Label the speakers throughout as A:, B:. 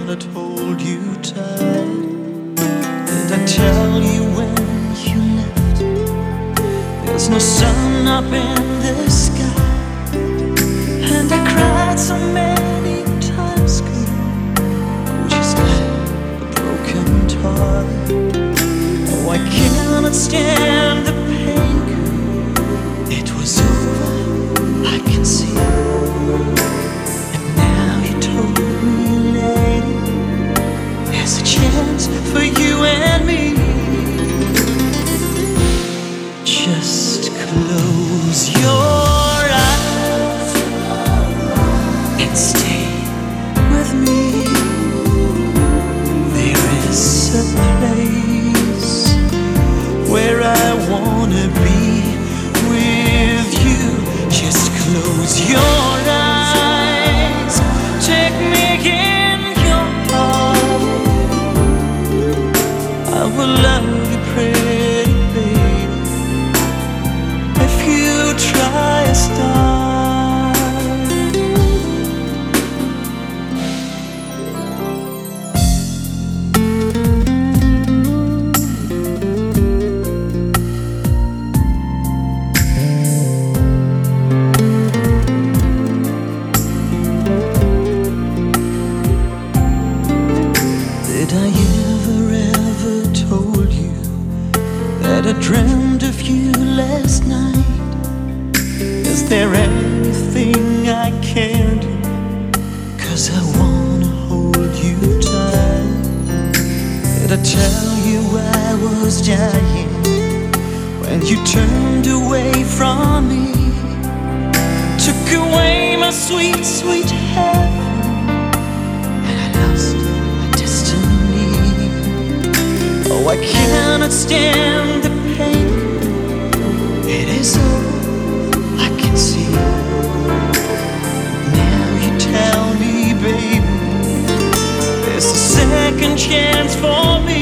A: that hold you tight? Did I tell you when you left there's no sun up in the sky? And I cried so many times, girl, just like a broken toy. Oh, I cannot stand the pain, girl. It was over, I can see. And now you told me, lady, there's a chance for you and me. Just close your eyes and stay with me. There is a place where I wanna be with you. Just close your eyes, take me in your heart. I will love you, pretty baby, if you try a start. Did I ever told you that I dreamed of you last night? Is there anything I can do? 'Cause I wanna hold you tight. Did I tell you I was dying when you turned away from me? Took away my sweet, sweet heaven, and I lost my destiny. Oh, I cannot stand the pain. It is all I can see. Now you tell me, baby, there's a second chance for me.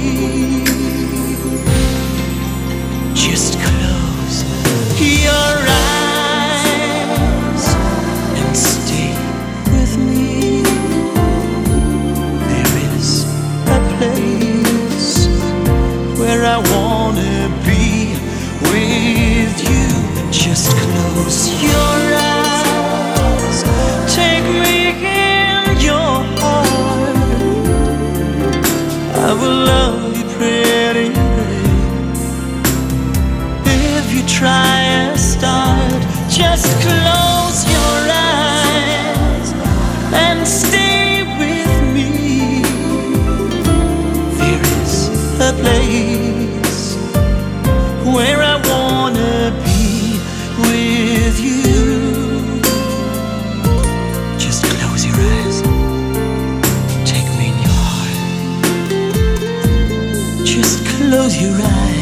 A: Just close your eyes and stay with me. There is a place where I wanna be with you. Just close your eyes, take me in your heart. I will love you, pretty baby, if you try a start. Just close your eyes and stay with me. There is a place where I wanna be with you. Just close your eyes, take me in your heart. Just close your eyes.